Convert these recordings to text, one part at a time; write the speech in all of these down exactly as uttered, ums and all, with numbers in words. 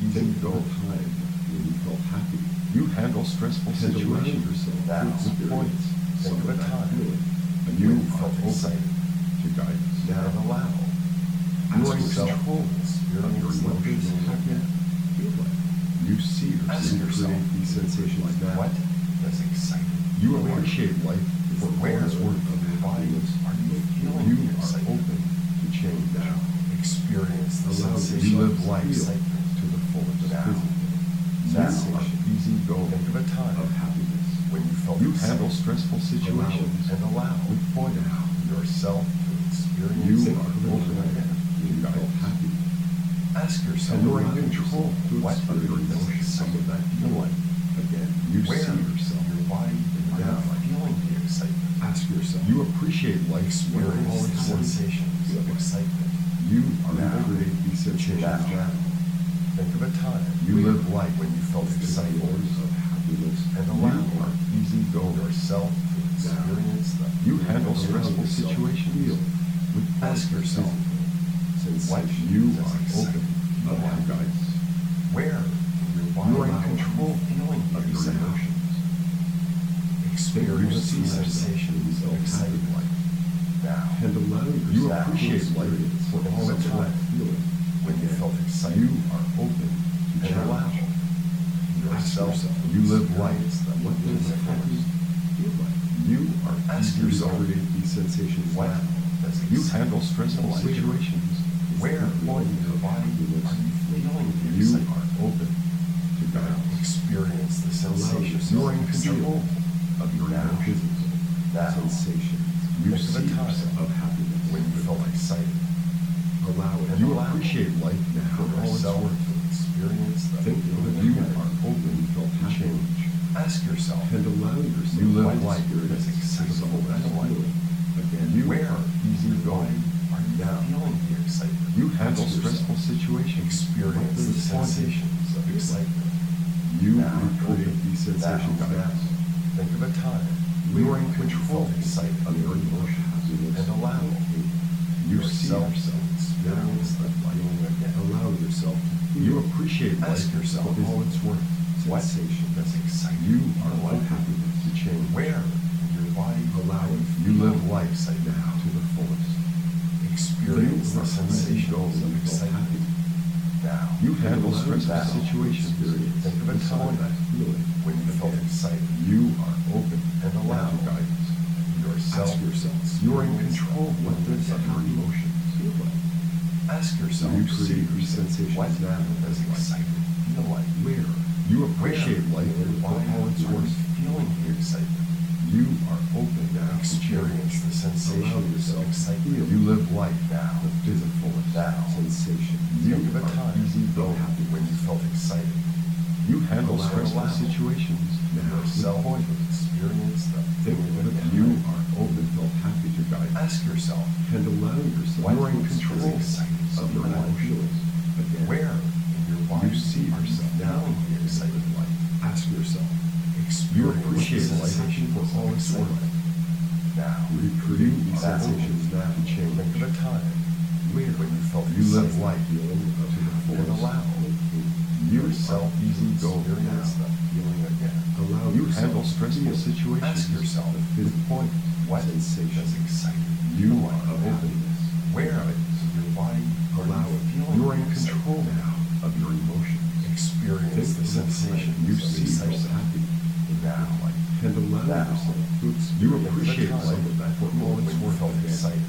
easy going. Time when you felt happy. You handle stressful situations yourself now. with points. Think of a time and you when you are felt open excited. to guidance. Now allow. You Ask are in yourself, control of your experience emotions the and happy. Feel like you see Ask yourself yourself, create these sensations like that. what does excitement You feel? appreciate life for Where all its worth of why happiness. are you feeling You the are excitement? open to change now. Experience the Allow sensation you live of life excitement to the fullest. now. You Now. are easy going Think of a time of happiness. when you felt You excited handle stressful situations and allow with point now. yourself to experience You it are open again. when you feel happy. Ask yourself, And you're in control what to does experience some of that feeling. Again, you Where see yourself. your body are now. you feeling the excitement? Ask yourself. You appreciate life for all Experience its the worth. sensations of excitement. You are Now. able to create these sensations Now. now. Think of a time You live life when you felt to the excited fullest of happiness. and You allow are easy going. yourself to experience them. You handle Allow stressful yourself situations feel. with Ask point yourself, sensation. what You does are open excitement of feel? guidance. Where in your body You are in are you control feeling the of your excitement? emotions. Experience see the yourself sensations of happy. excitement. Now, And allow yourself You to appreciate life for Think all of a its time worth feeling. when you Again, felt excited you are open to and allow challenge. Ask yourself yourself, to you live life. experience them What in does the happy fullest. feel like? You are Ask easy to yourself, create these sensations what now. does You excitement handle stressful feel like? situations. Where with in point your of body happiness. are you feeling the You excitement? are open to guidance. Experience the sensations You are of in control excitement. of your Now. emotions Now. and sensations. You Think of a see time yourself of happiness when you felt excited Allow it. and You allow appreciate life now for for all its yourself worth. to experience them. Think that you are open to change. Ask yourself, And allow yourself You live to life experience as excited the fullest as life. feeling. Again, you where are easy in your going. body are you now. feeling the excitement? You handle Ask yourself, stressful situations. Experience with the point. sensations of excitement. You Now. recreate these sensations Now. now. Think of a time You are in when you control felt excited of your emotions and allow You see yourself yourself to experience the feeling again. Allow yourself to You appreciate Ask life yourself, for all its worth. what Sensation. does excitement You feel are like? open to change. Where in your body Allow are it. you You live feeling life excitement? now to the fullest. Experience You the are sensations going of to feel excitement. happy. Now, You handle Now. stressful situations. Think of a with some time that feeling. when you felt Again, excited You are open and allow to guidance. yourself Ask yourself. to You are in experience control them. of this of your emotions. Feel like. Ask yourself, You see these sensations what now does as life. excitement feel like? Where you appreciate Where life in your for body all its are you worth. feeling the excitement? You are open now to Experience change. the sensations Allow of yourself to excitement. feel. You live life Now. to the fullest. Now. Sensation. You Think of a are time easy going when you felt excited. You handle Allow- stressful allow situations now with yourself point. to experience the Think feeling that again. you are open, felt happy to guide. Ask yourself, And allow yourself. What You are in is control exciting of your someone? emotions. Again, where in your body you see are you yourself now feeling the excitement? life. Ask yourself. Experience appreciate the life sensations for of all its worth. excitement. Now, Recreate you these are sensations open now to change. Think of a time Where when you felt you live excited life feeling to the and fullest. allow You yourself are easy to going experience now. the feeling again. Allow You yourself handle to stressful feel. situations Ask yourself, with point. what sensation. does excitement You feel like? are open. Where in your body are Allow you it. feeling You are in the control excitement? now of your emotions. Experience Think the of the time sensations you of see yourself excitement. happy. Now, And allow Now. yourself to you experience appreciate some life of that for all when its you worth. felt Again, excited.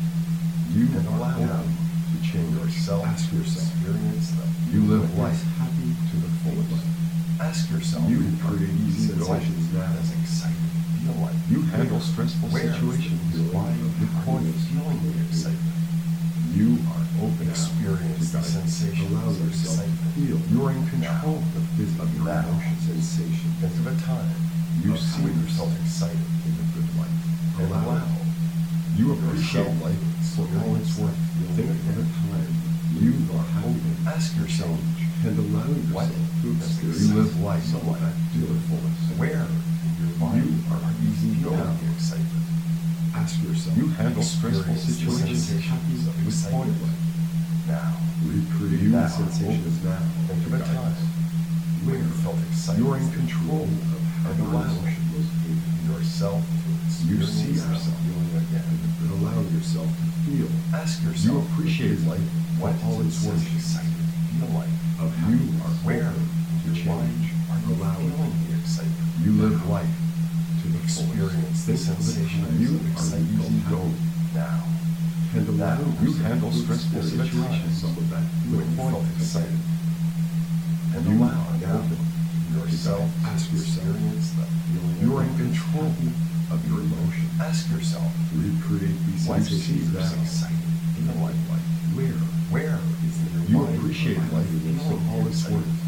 You and are allow open to change. yourself Ask to yourself. experience them. You live life happy to the fullest. Ask yourself, You create easy what sensations now. does excitement feel like? You handle stressful Where situations why with are you point. feeling the excitement? You are open now Experience to the guidance. sensations Allow of yourself to excitement. feel. You are in control Now. of, this, of your Now. emotions. Sensation. Think of a time You of see when you yourself felt excited in a good light. and Allow allow it. You appreciate yourself life for all its experience worth. that Think feeling of a again. time you are open. Ask yourself, And allow what yourself to does experience. You live life feel like? to the fullest. where in your body You are are you easy feeling going. the excitement? Ask yourself. You handle stressful Experience the situations sensations of with excitement. point. Now. Recreate Now. these sensations now. Think of a Guide time us. when you felt excited. You're in control of how and your allow emotion was moving. yourself to You experience see that yourself feeling again. and allow yourself to feel. Ask You yourself, appreciate life what for all does its this worth. excited feel like? Of how you are Where open to in your mind change. are you Allow feeling it. the excitement? You live life to the fullest. Experience the Think of the sensation time you of are excitement easy going. now. And allow Now. you handle stressful Think of a time situations. Some of that when you felt excited. And You allow are now open. yourself Ask to yourself. experience the feeling You are in again. control of your emotions. Ask yourself, Recreate these what sensations seems now. exciting feel like? Where Where is in your you mind appreciate are you life feeling for all its excited? worth.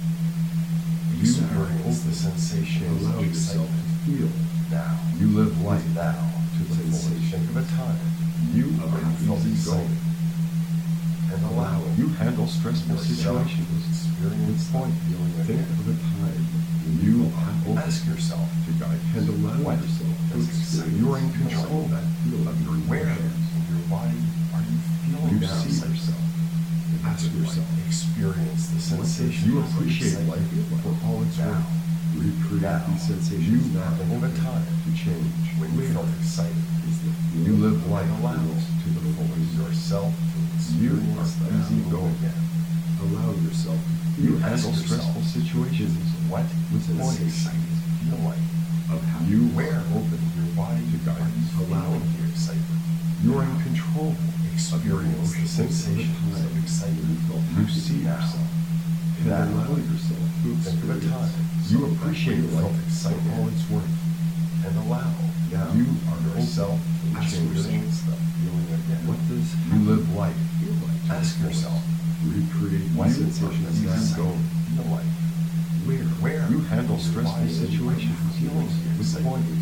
You are Experience the open. sensations Allow of yourself excitement to feel. now. You live life Now to the fullest. Think of a time You when are you felt easy excited going. and allow You handle stressful yourself to situations. experience the Point. feeling Think again. of a time when you are open Ask yourself, to guide and allow what yourself to does experience. excitement You are in feel control like? of your where emotions. in your body are you feeling You now see excited? yourself. Ask yourself. Experience the What does sensation you of appreciate excitement life for all its now. worth. Recreate Now. these sensations You now. think of a time to change. when you Where felt excited is the feeling? You live life and allow to the fullest. yourself to You experience are the easy feeling going. again. Allow yourself to feel. You You ask handle yourself, stressful situations. What with does poise. excited feel like? Of how you Where are open in your body to are you guidance. Allow feeling it. the excitement? You are in control of your Experience the emotions. Think of the sensations time of excitement. You felt you see now. yourself. And Now. allow yourself to Think of a experience. time You when appreciate you felt life excited for all it's worth. and allow Now you are yourself open. to Ask experience the feeling again. What does you live life feel like? to Ask the fullest? yourself, Recreate what these does sensations easy now. going feel like? Where? Where You handle in your stressful body are you situations feeling the with excitement? poise.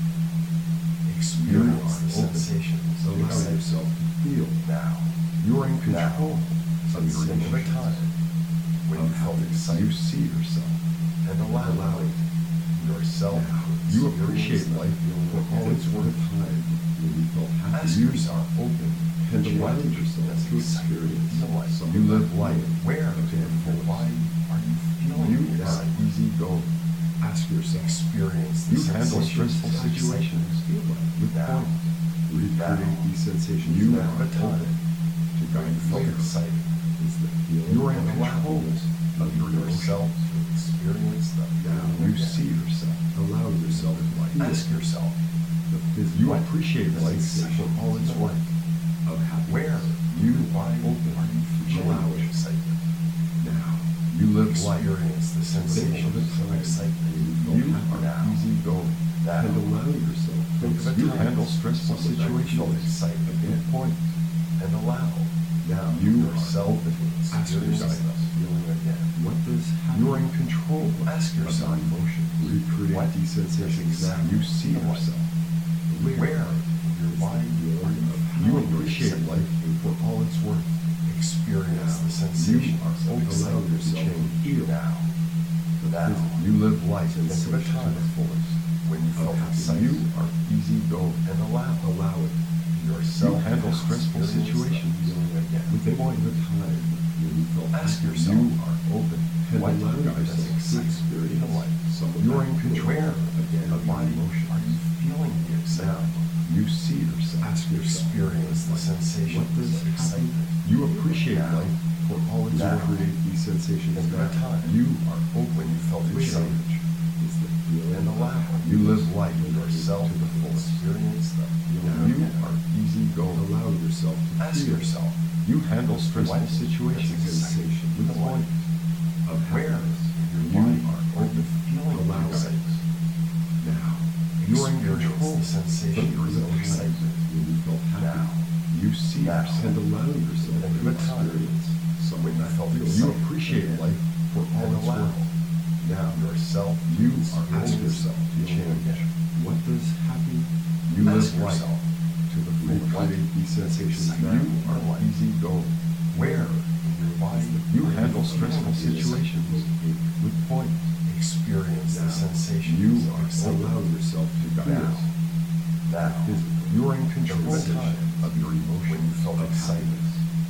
Experience You are the open. sensations of Allow excitement yourself to feel. now. You are in control Now, of your think of a emotions. time when you Of how felt you excited see yourself. and allow, Allow it. yourself Now, to you experience appreciate the life feeling for all again. its worth. Time when you felt happy. Ask You yourself, are open and what allow does yourself to excitement experience. feel like? Some you live life. Where to the in your fullest. body are you feeling You the are excitement? easy going. Ask yourself. Experience the You handle sensations stressful of situations excitement with now. poise. Recreate Now. these sensations You now. have a time Open to when guide you felt where excited is the feeling. You are in and allow control of your yourself emotions. to experience the Now feeling you again. see yourself. Allow yourself to feel Ask yourself, the phys- You what appreciate does life excitement for all its feel worth. Of happiness. where you in your body open are you feeling allow the it. excitement? Now you live life. Experience the Think of sensations a of time excitement. when you are now. easy going Now. and allow yourself. Think of a You time handle stressful when you felt situations excited again. Point. and allow Now you yourself are open. to Ask experience yourself. the feeling again. What does happen? You are in control Ask of yourself, your emotions. Recreate what these sensations does now. You see feel like? yourself. Where in your body are you You feeling the appreciate excitement? life for all it's worth. Experience Now, the sensations you are of open. Allow excitement yourself to feel. now. Now, You live life think of a sensations to time the fullest. when you Of felt happiness. excited You are easy going and allow allow it. yourself You handle to stressful experience the situations feeling again. with the point of time when you felt Ask happy. yourself, You are open and what allow does yourself to excitement experience feel like? some of You are in control Where again in of your your body emotions. are you feeling the Now excitement? you see yourself. Ask yourself. Experience the sensations What does of happen? excitement. You appreciate Now. life for all its Now. worth. Create these sensations Think of now. a time You are open when you felt to excited change. Is the feeling and allow you live life yourself to the fullest. experience the Now feeling you again. are easy going. Allow yourself to Ask feel. yourself, You handle stressful what situations does sensation with feel like? point of where happiness. in your You body are are you open. feeling the Allow it. excitement? Now you are in Experience control. the sensations Think of the of time excitement. when you felt happy. Now. You see Now. yourself and allow yourself Think to of a time experience some when of you that felt feeling. You excited appreciate again. life for all And its allow worth. Now yourself to you are experience asking yourself to the feeling change. again. What does happy? You Ask live life yourself, to the full. what Recreate these sensations excitement now. You feel are like? easy going. Where in your body You are handle feeling stressful the excitement? situations with point. Experience the Now sensations you of are excitement. allow yourself to guide Now. us. Now, Physically. You are in Think control of a time of your emotions. when you felt of excited happiness.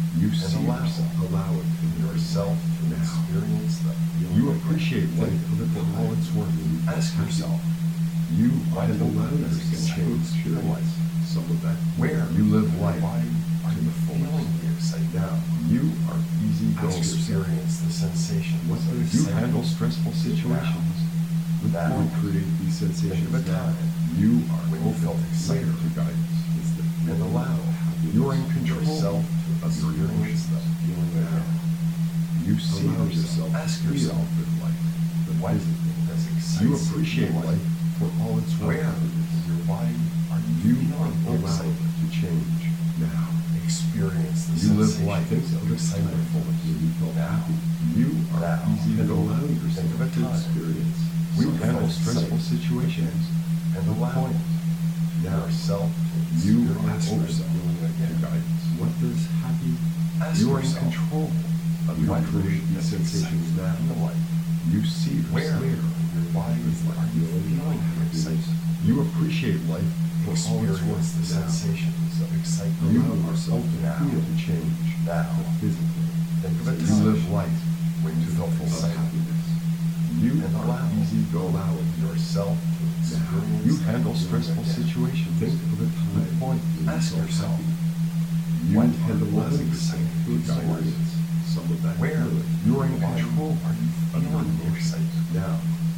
You and see allow yourself. Allow it to be yourself to now. experience the feeling You again. appreciate life for all it's worth. Ask yourself, You Why can do allow you yourself to change experience some of that. where You live in your life body are to you the fullest. feeling the excitement? Now, you are easy Ask going. experience the sensations What of does you excitement. handle stressful situations with Now. you create these sensations Think of a now. time You are when you open felt excited to guidance. It's the and feeling allow of happiness you're in control yourself to of your experience emotions. the feeling again. You see Allow yourself. yourself- ask feel yourself with life. The What physical. does excitement You appreciate feel like? life for all its Where worth. in your body are you, You feeling are the allowed excitement? to change now. Experience the You live life sensations of to the excitement. fullest. You feel Now. happy. You are Now. easy to And allow think yourself of a to time experience. when You you handle felt stressful excited situations and with allow point. Now, yourself to you are experience open the feeling to again. guidance. What does happy? Ask You are in yourself, control of your what create these does sensations excitement now. feel like? You see Where yourself. in your body are you feeling the excitement? You appreciate life for all its worth. Experience the Now, sensations of excitement. you are yourself to now. feel to change Now. the physical. Think of a You time live life when you to the felt full of excited happiness. You and are allow easy go. allow yourself to Now, experience you the handle feeling stressful again. situations. Think of a time With point. when you Ask felt yourself, happy. You what handle was yourself exciting to to experience some of that Where feeling. you You're are in in control Are you of your feeling the emotions. excitement? Now,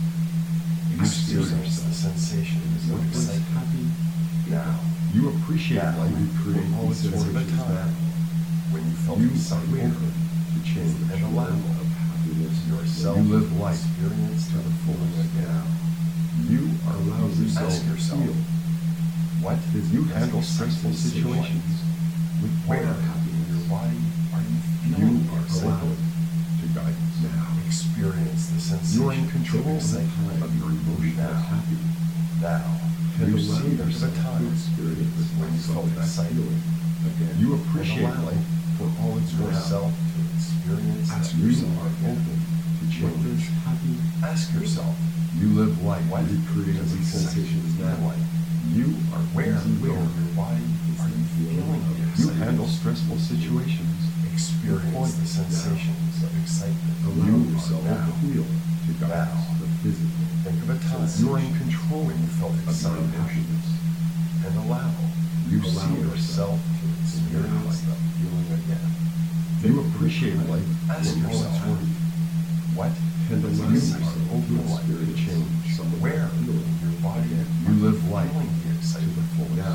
you see Experience the yourself. sensations of What is excitement. happy? Now. You appreciate Now. life. You create All these its worth of sensations time now. when you felt You are excited open to change and allow of happiness yourself You live to life experience to the fullest. again. Now, you are Allow easy yourself- go ask yourself, feel. What You does handle exciting stressful feel situations like? with Where point. in your body are you You feeling the are allowed excitement? to guidance. Now, Experience the sensations you're in control of of the excitement. time of your emotions. Now. Happy. Now. You allow see yourself yourself to to experience when you some felt of that excited feeling. Again, you appreciate allow life for all its worth. yourself to experience Ask the you feeling are again. open to change. Happy. Ask yourself, You live life. what You create does these sensations sensations feel now. like? You are Where easy where going. in your body are you feeling the You excitement? handle stressful situations. Experience point. the sensations of excitement. You yourself are now. feel to guidance. Now. The physical. Think of a time You're in control when you felt of your excited emotions. and allow You allow see yourself to experience the feeling again. You appreciate life Ask for all yourself, its worth. what And does allow you excitement are open feel like? to change some of Where that in feeling. your body You are live life feeling the to the excitement? fullest. Now.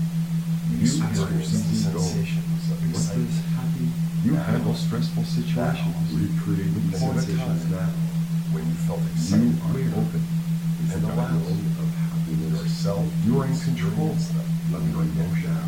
You Experience the easy go. sensations of What excitement. does happy? You Now. handle stressful situations. Now. Recreate these Think of a sensations time now. when you felt You excited are open to and the allow feeling of happiness. yourself You are in control experience the of your feeling emotions. now.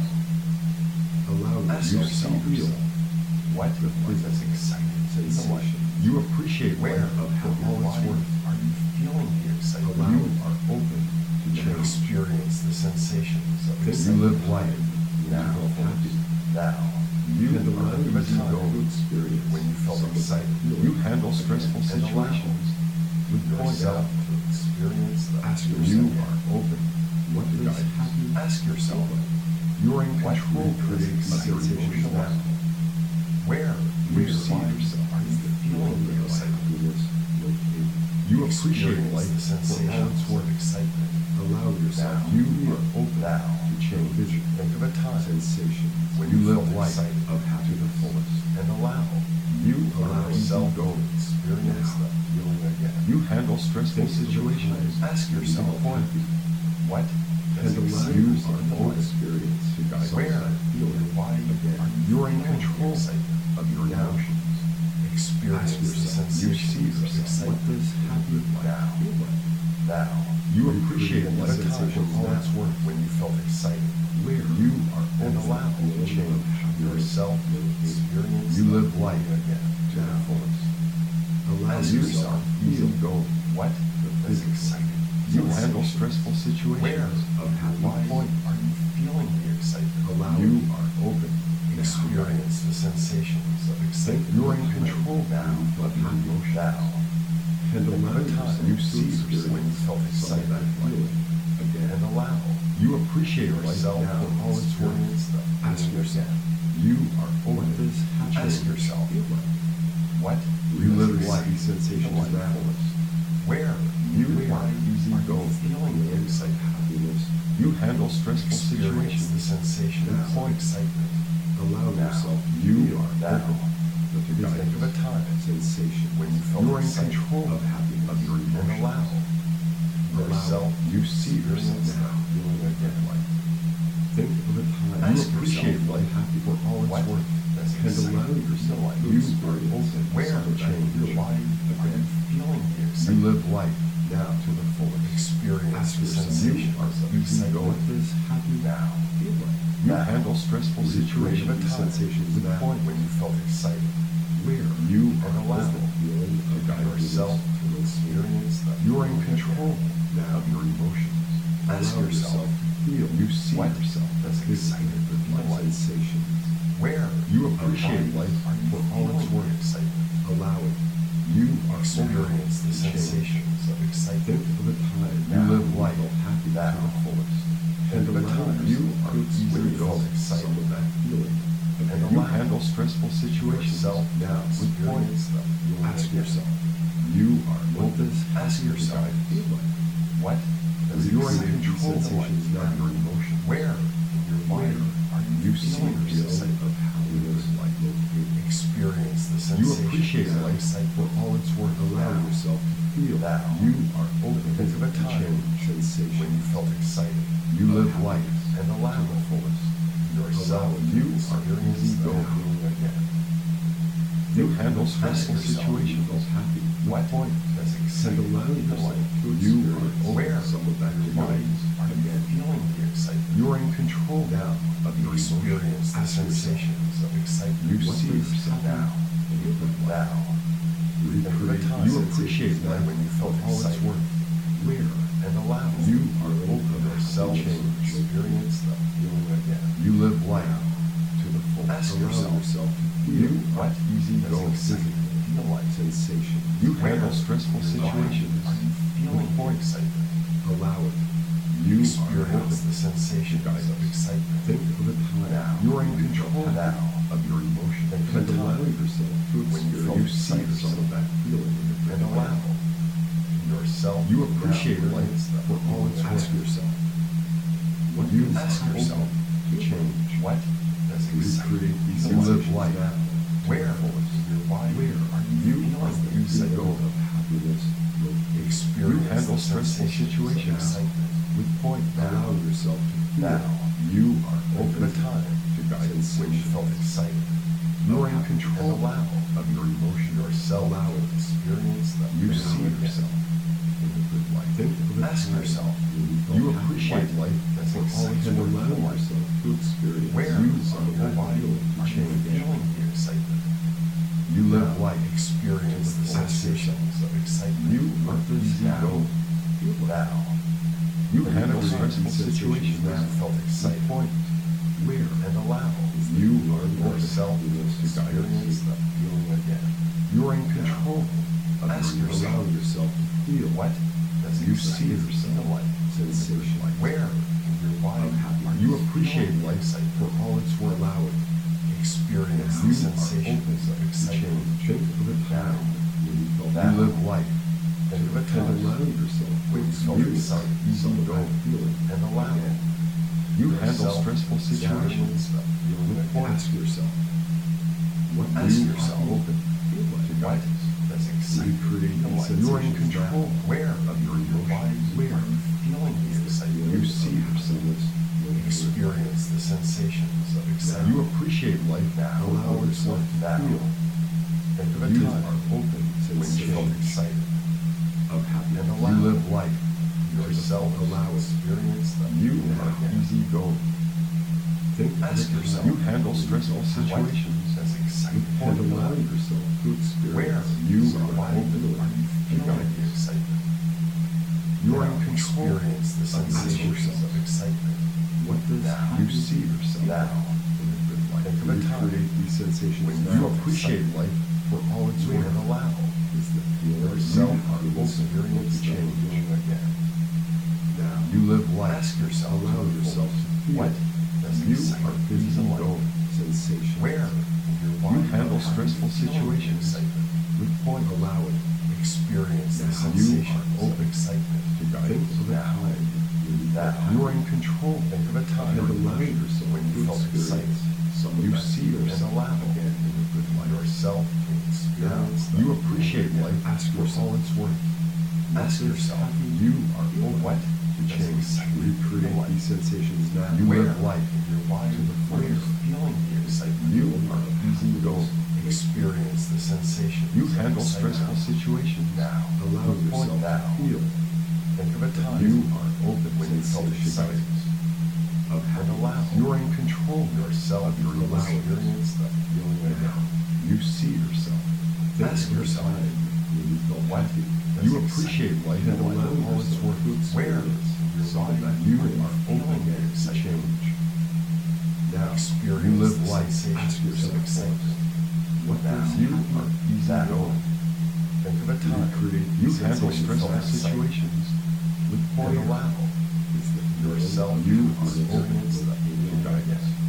Allow Ask you yourself, to feel what the what does physical excitement feel like? sensation. You appreciate Where life of for your all its body worth. are you feeling the excitement? You are open to to change. experience the sensations of You excitement. live life Now. now happy. Now. You And allow are you a easy time go to experience when you felt some of that excited. feeling. You handle stressful And allow situations with point yourself out. to experience the Ask feeling you again. are open. What To does guidance. happy? Ask yourself, You're in what control does of your excitement emotions feel now. like? Where You in your see body yourself are you as the feeling the of excitement? happiness located. You appreciate Experience life the for all sensations its of worth. excitement. Allow yourself. Now. You are open Now. to change. Think of a time Sensations. when you you live felt life excited of happiness to the fullest. and allow You allow are easy yourself go. to experience Now. the feeling again. You handle stressful Think of a situations. time. Ask yourself, You feel happy. what And does allow excitement you feel are full like? experience to guide Where that in feeling. your body Again, are you you're in feeling the control excitement? of your Now. emotions. Experience Ask the yourself. You see sensations of yourself. What excitement. does happy life Now. feel like? Now. You appreciate Think of life a time for all its worth. when you felt excited Where you are and open allow to change yourself to experience You the live life feeling again. to the fullest. Allow Ask yourself yourself, easy go. What does excitement You feel like? handle stressful Where situations of in your happy body point. are you feeling the excitement? Allow you are open. Experience the sensations of excitement. You're in control now. of your emotions. Now. And Think allow of a time yourself you see yourself when you felt some of excited that feeling. Again, and allow you appreciate life yourself now to for all its worth. experience the Ask feeling yourself. again. You are What open does to happiness Ask change. yourself, feel like? what You does live exciting life these sensations feel like now. fullest? Where You in your are body easy are you going. feeling the excitement? Happiness. You handle stressful Experience the situations. sensation Now. of excitement. Allow Now. yourself to You feel are Now. open to Think of a guidance. time sensation when you felt You are in excited control of happiness. of your and emotions. allow yourself You see yourself experience now. that feeling again. Think of a time You Ask appreciate yourself, life happy for all it's what worth. does and allow excitement yourself feel like? to You are experience open to Where some in change. your body are you feeling the You excitement? live life now to the fullest. Experience Ask the yourself, sensations you are of easy excitement. going. what does happiness Now. feel like? You Now. handle stressful Recreate situations. Think of a time sensations with now. point. when you felt excited. Where You And are allow open feeling to of guide yourself happiness to experience the You are in feeling control again. of your emotions. Ask Allow yourself, to feel You see what yourself does as excited feel like? sensations. Where You in your appreciate body life are you for all it's feeling the worth. excitement? Allow it. You are Experience the open to change. sensations of Think excitement. of a time You Now. live life happy to Now. the fullest. Think of a allow time You yourself are to easy when you to felt go. excited. some of that feeling. And You allow handle stressful situations. yourself now to with point. experience the feeling Ask again. yourself, You are what open does Ask happy yourself, guide feel like? what does You are in excited control feel like? of your emotions. Where in your body are you You see feeling the yourself excitement? of happiness like located. Experience the You sensations appreciate of life for excitement. all it's worth. Allow Now. yourself to feel Now. You are open Think of a to time change. sensation. when you felt excited You of live happiness. life and to allow the fullest. yourself Allow to you are experience easy the going. feeling again. You handle Ask stressful yourself, situations. happy. What point. does And excitement allow feel yourself like? to You experience are Where some of that in your body feeling are you again. feeling the excitement? You are in control Now. of your Experience emotions. the Ask yourself, sensations of excitement. You what see does yourself now. feel like? Now. Think of a Recreate time You appreciate sensations life when you for felt all it's excited. worth. Where And allow You are open yourself to to change. experience the feeling again. You live life to the fullest. Ask allow yourself, yourself to You feel are easy does going. excitement feel like? sensation. You Where handle stressful in your body situations. are you feeling the point. excitement? Allow it. You are Experience open the sensations guidance. of excitement. Think of a time Now. You are in control Now. of your emotions. Think of and a allow time yourself to when you experience felt You see excited some of that feeling in a and different way. allow yourself You to appreciate experience life the for all it's feeling Ask again. yourself, what You does Ask are yourself, open to change. what does excitement recreate these feel You like? live sensations life now? Where in your body Where are you you feeling are the easy excitement? going. of happiness located. Experience handle the stressful sensations of situations. excitement. With point. Allow yourself to feel Now. You are Think of open a time to guidance. when you felt excited. You are in And control allow of your emotions. yourself Allow to it. experience the You feeling see again. yourself in a good light. Think of a Ask time yourself, when you felt You happy. appreciate What life does for all it's excitement and worth. allow yourself to experience Where You in some of your that body feeling are you change. feeling the excitement? You live Now. life. Experience the Ask sensations of excitement. You are easy Now. going. Now. You Think handle of a time stressful situations when you felt with excited. point. Where And allow You are yourself to open to experience guidance. the feeling again. You are in control of Ask your yourself, allow emotions. yourself to feel what does You see excitement yourself. feel like? sensation. Where in your body Of happiness. are You you appreciate feeling the life excitement? for all it's worth. Allow it. Experience You the are sensations open of to excitement. change. Think of a time when you felt You Now. live life. Think of a and time allow yourself to when you felt You experience excited. easy some of that going. feeling And allow again. You handle yourself stressful to situations experience the feeling with again. point. Ask yourself, what Ask does You yourself, are open feel like? to What guidance. does excitement Recreate feel these like? You are in sensations now. control Where of your in your body emotions. Where? are you feeling the excitement? You see yourself. Experience the sensations of excitement. You appreciate life Now. for all it's yourself worth. to Now. feel Think of a You time are open to when you felt change. excited. of happiness. And You allow live life yourself to Allow it. experience the You feeling are again. easy going. Think of Ask a time yourself, You handle stressful when you felt What situations does with excitement and point. feel allow like? yourself to experience Where You in some your of body that feeling are you feeling guidance. the excitement? You are Now in control experience the of your sensations emotions. of excitement. What does Now. You see yourself Now. in a good light. Think of a time recreate these sensations when now? You felt appreciate excited. life for all it's And worth. allow Is the feeling yourself of to happiness experience to the change feeling again. now? You live life. Ask yourself, Allow yourself to feel what does You excitement are busy feel like? going. sensation. Where in your body You handle are you stressful feeling the situations excitement? with poise. Allow it. Experience the Now you sensations are of open excitement. to guidance. Think of a Now. time when you Now. felt You are happy in control. Think of a time and allow yourself when you to felt excited. experience some of You that see feeling yourself allow again in a good light. yourself to experience Now, You the appreciate Yeah. life Ask for yourself. all it's worth. What Ask does yourself, happy You are feel open what to does change. excitement feel Recreate like? these sensations now. You Where live life in your body to the are you fullest. feeling the excitement? You are easy going. Experience the sensations You of handle excitement. stressful situations. Now, Allow with poise. yourself now. to feel Think of a time You are open when you felt to excited guidance. of and happiness. allow You are in control yourself of your to emotions. experience the feeling again. You see yourself. Think Ask of a yourself, time when you felt what happy does You excitement appreciate life and for allow all it's yourself worth. to Where experience in your some of body that You feeling are feeling open the to excitement? change. now. Experience You live the life. sensations Ask of yourself excitement. What Now. does You happy are easy Now. going. Think of a time recreate You these handle sensations stressful now. situations with and poise. allow Is the yourself feeling You to are experience open the to feeling guidance. again.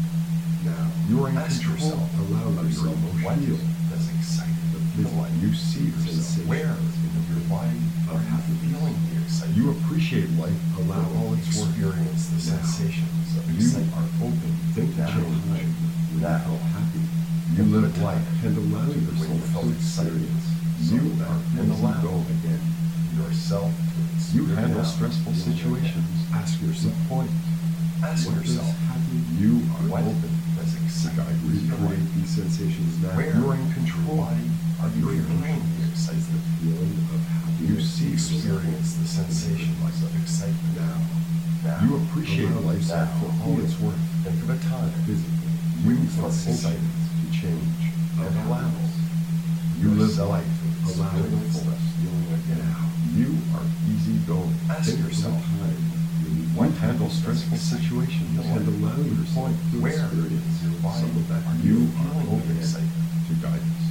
now. You are in Ask control yourself, Allow of your yourself What emotions. does excitement feel like? You see yourself. Sensation. Where in your body Of are you happiness. feeling the excitement? You appreciate life Allow for all it's worth. Experience the Now. sensations of You excitement. are open Think to of a time change. when you Now. felt happy You Think of live a time life and allow to the yourself when you to felt excited. experience You some of that are and easy allow going. again. yourself to You experience handle now. stressful Feeling situations Ask with yourself. poise. Ask What does yourself, happy You are what open does to excitement guidance. feel like? recreate these sensations now? Where You are in in control your body are of you your feeling the Is the excitement? feeling of happiness. You see Experience the sensations of excitement. now. Now, You appreciate Allow life yourself for to all feel. it's worth. think of a time Physically. You you are felt open excited to change. and allow You live yourself life to Allow experience the yourself. feeling again. Now. You are easy going. Ask Think of a yourself, time when you You felt handle happy stressful situations and allow with yourself poise. to where experience in your body some of that are You you are feeling the open excitement? to guidance.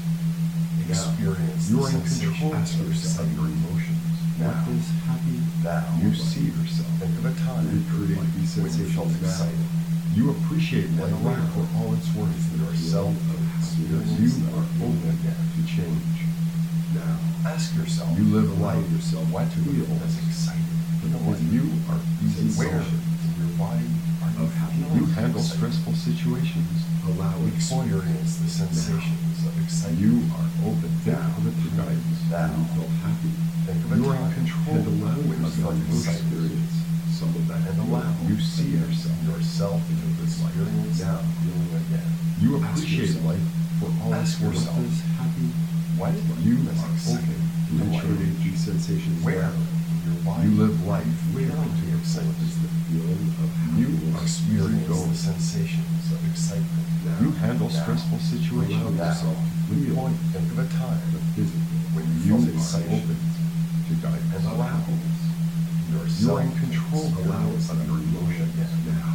Experience You the are in sensations control Ask of yourself. of your excitement. emotions. What Now. does happy Now, You see yourself. think of a time recreate these when you felt sensations now? excited You appreciate and life allow for all it's worth. yourself to experience You the are feeling open again. to change. Now. Ask yourself, You live Allow life yourself what to feel does excited feel like? You are easy Where going. in your body are you Of happiness. feeling You handle excited? stressful situations. Allow it. Experience the sensations of excitement. You are open Think now of a to time guidance. Now. when you felt happy Think of a You are in time control and allow when you yourself felt to excited experience some of that and allow feeling. You see yourself. yourself to experience Now. the feeling again. You Ask appreciate yourself. life for all it's Ask worth. yourself. What does happy What You does are excited open feel to like? recreate these sensations Where now? in your body You live life Where feeling the is excitement? the feeling of You happiness? Experience going. the sensations of excitement. Now. You handle Now. stressful Allow situations yourself to with feel poise. Think of a time the physical when you You felt are excited open to and guidance. allow yourself You are in control to Allow experience of the your feeling emotions. again. now.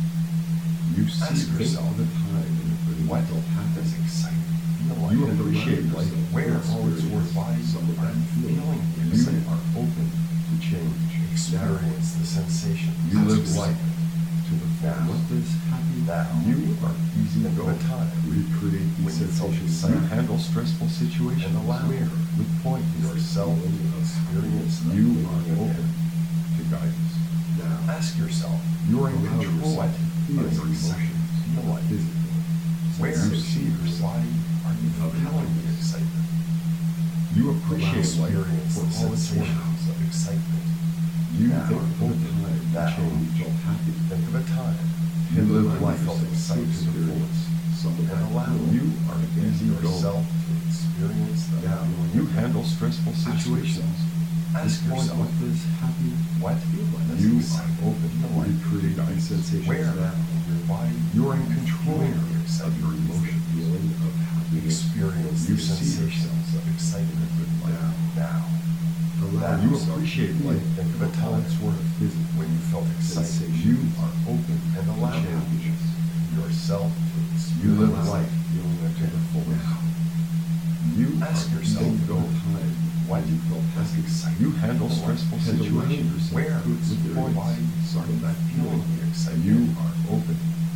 You see Ask Think yourself. of a time when you What felt happy does excitement feel like? You and allow appreciate life yourself to Where for all it's experience worth. body some of that are you feeling. feeling the You excitement? are open to change. Experience the sensations. You of live excitement. life to the Now. fullest. What does happy Now. You are easy Think of a going. time recreate when these you felt sensations You excited. handle stressful situations And allow with poise. yourself to experience the You feeling are again. open to guidance. now? Ask yourself, You are in Allow control yourself of to feel your excited emotions. feel like? Physical. Where You in see your yourself. body are you Of feeling the happiness. excitement? You appreciate life Experience for the all it's worth. sensations of excitement. You Now. are Think of a open time to Now. when you change. felt happy Think of a time You and live allow life felt yourself to excited to the experience some of and that allow feeling. You are easy yourself going. to experience the Now. feeling You again. handle stressful Ask situations. Ask with poise. yourself, What does happy what feel like? does You are excitement open feel to like? recreate these sensations Where now. in your body You are in control feeling the of excitement? your Is the emotions. feeling of happiness. Experience You the see sensations of excitement Now. now. Allow Now. You yourself to appreciate feel life Think of a for all time it's worth. physical. when you felt excited Sensation. You are open and to allow change. yourself to You live experience life the feeling to the again. fullest. Now. You Ask are yourself, easy Think of a going. time What when you felt does happy excitement You handle feel like? stressful and allow situations yourself Where to in your experience body some are of you that feeling feeling. the excitement? You are open to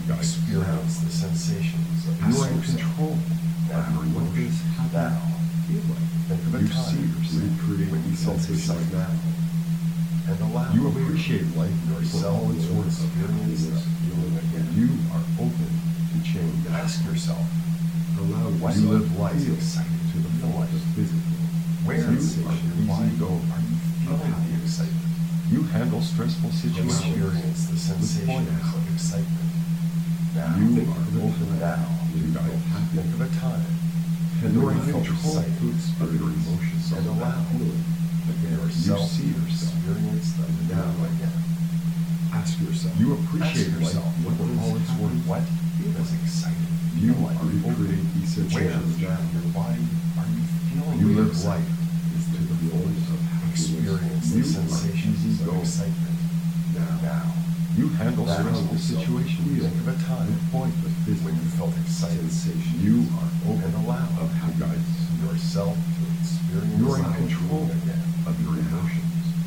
guidance. Experience the sensations of You are in yourself. control Now, of your What does emotions. happy Now. feel like? Think of a You time see yourself Recreate when you these felt sensations excited now. and allow You appreciate life for yourself all its to worth. experience the feeling again. You are open to change. Ask yourself, Allow why yourself You live to life feel excited to the feel fullest. the physical where You are are you, why easy going. are you feeling the excitement? You handle stressful situations. Experience the sensations poise. of excitement. Now, You think are of a open now. to guidance. Think of a time and You are when in you felt control excited of your emotions. and allow feeling. You yourself see to yourself. experience them now again. Ask yourself. You appreciate Ask life yourself, for all its happy worth. What is exciting? You Feel like are recreate these where sensations now. your body are you feeling? You the live excitement? life to the fullest. Experience You the are sensations easy of going. excitement Now. now. You handle Now stressful yourself. situations. Think of a time with point of when physical you felt excited sensation. You are open and allow of happy guidance. yourself to experience You are in the control feeling again. of your emotions.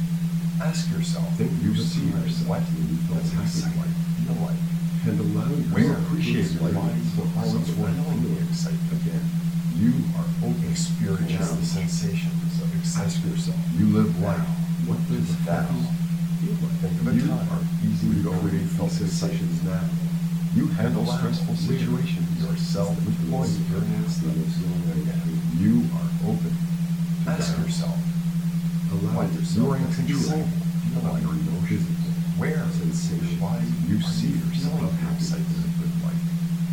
Ask yourself, Think You of a see time yourself what when you felt does happy excitement feel like? and allow yourself Where to appreciate experience life for all its some worth. Feeling the excitement again. You are open to Experience the challenge. sensations of Ask excitement. yourself. You live Now. life. What does Now. happy feel like? Think of a You time are easy when you going. create felt sensations excited now. You handle allow stressful where situations yourself with to poise. experience the feeling again. You are open to Ask guidance. yourself, Allow What? yourself You are in to control feel of your emotions. where Sensation. why You are see you yourself feeling the happy excitement? with life.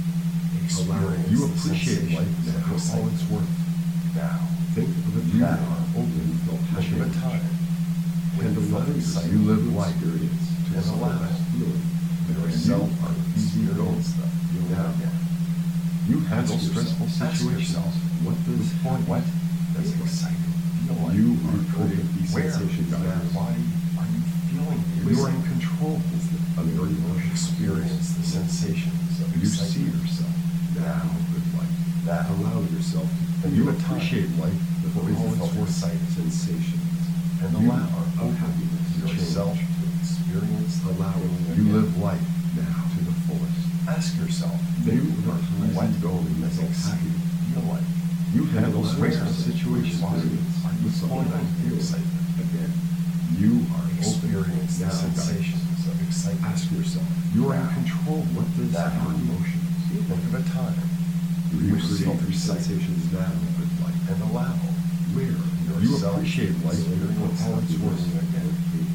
Experience You the appreciate life sensations of for all excitement. its worth. Now, Think of a You time are open when you felt to think of a change. time when and you allow felt yourself excited You live to life experience to and the allow fullest. feeling. yourself You are to easy going. experience the feeling Now. again. You handle Ask yourself. stressful Ask situations yourself, with does point. What does exciting feel like? You are Recreate open these Where sensations in now. your body are you feeling the You are in excitement? control of your emotions. Experience the sensations of You see excitement. yourself Now. with life. Now, Allow yourself to Think You of a time appreciate life for when you all its felt worth. excited sensations. and You allow are open happiness to yourself change. to experience the Allow feeling You again. live life now to the fullest. Ask yourself, You Think of are a time what easy going does and happy. exciting feel like? You handle allow stressful yourself to situations Why are you with feeling point. the excitement? Again. You are Experience open the now. sensations of excitement. Ask yourself. You are in Now. control What does of Now. your emotions. Think of a time You when you see felt your excited sensations now. with life. and allow Where You yourself appreciate to life for experience all the its worth. feeling again.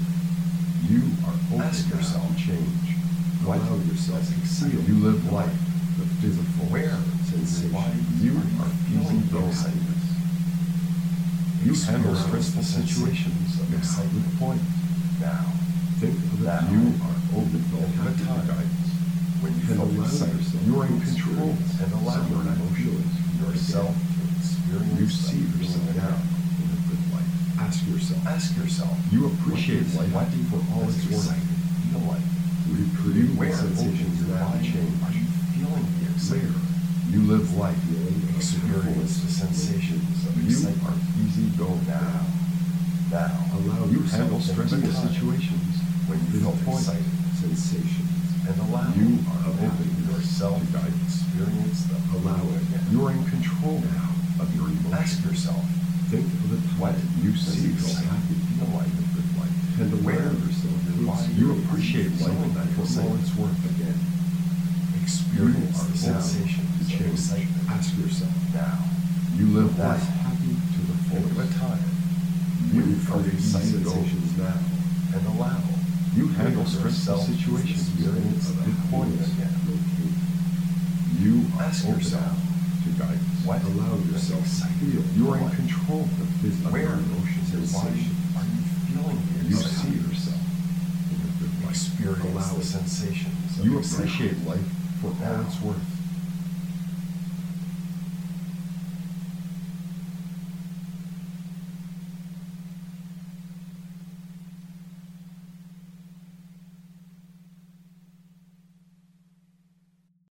You are open Ask now yourself. to change. What Allow yourself does to exciting feel You live feel life like? the physical. Where sensation. why You are are feeling easy the going. excitement? You handle Experience stressful the situations sensations of now excitement. with point. Now, Think of a Now. time You are open to Think of a happy time guidance. when you and felt allow excited yourself You are in to control experience and allow of your emotions. yourself to experience You the see feeling yourself again. now in a good light. Ask yourself. Ask yourself, You appreciate What life what for all does its worth. exciting feel like? Recreate You Where the are sensations open now. to change. are you feeling the Where excitement? you live life Experience the sensations of You are excitement. easy going Now, now, Allow You yourself handle to stressful think of a time situations when you with felt point. excited sensations. and allow You are now open yourself to to guidance. experience the Allow feeling it. again. You are in control now of your emotions. Ask yourself, Think of a time what You does see yourself exciting happy feel like? with life. and allow Where yourself to your body You experience appreciate life feeling that for all excitement. its worth. again. Experience You are the now sensations to of change. excitement. Ask yourself. Now, You live Now. life happy to the think of a fullest. time You when you felt are excited easy going. sensations now. and allow You handle stressful yourself to situations experience the with feeling poise. again. You are Ask open yourself, to guidance. what Allow does yourself to exciting feel. You are in like? control of your Where emotions and why sensations. are you feeling the You excitement? see yourself in a good light. Experience Allow the it. sensations of You excitement. appreciate life for all Now. its worth.